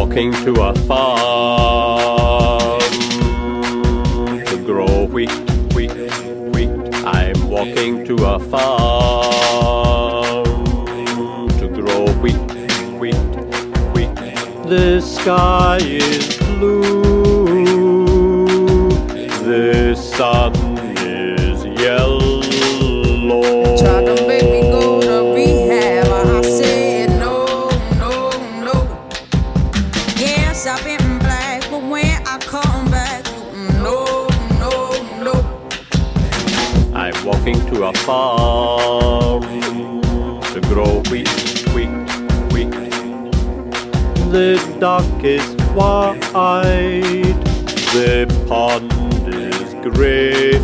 walking to a farm to grow wheat. I'm walking to a farm to grow wheat. The sky is blue, the sun is yellow. Tried to make me go to rehab, I said no. Yes, I've been black, but when I come back, no. I'm walking to a farm to grow wheat. The duck is white, the pond is grey.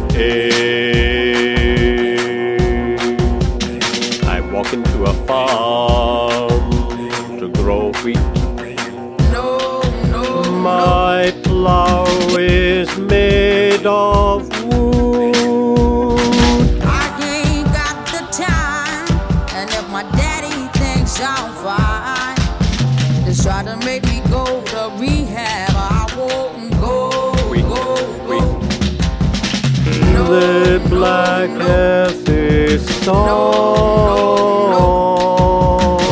I'm walking to a farm to grow wheat. No. My plow is made of wood. I ain't got the time, and if my daddy thinks I'm fine, just try to make me go to rehab, I won't go. No, The black earth is soft.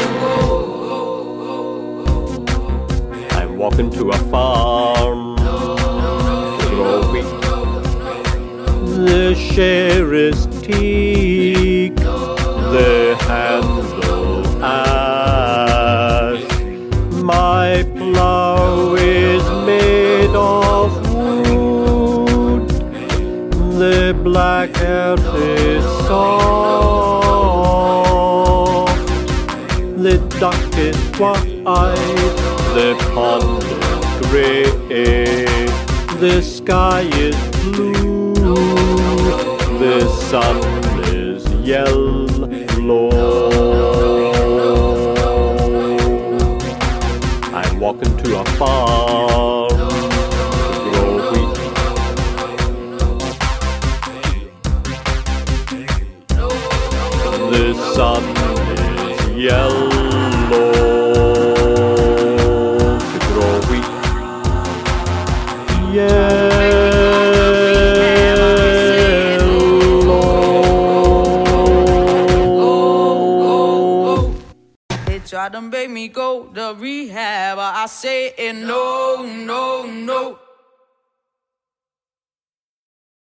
I'm walking to a farm to grow wheat. The share is teak, the handle ash. My plow is made of wood. The black earth is soft. The duck is white. The pond is grey. The sky is blue. The sun is yellow. I'm walking to a farm to grow wheat. The sun is yellow to grow wheat. They tried to make me go to rehab, I say no.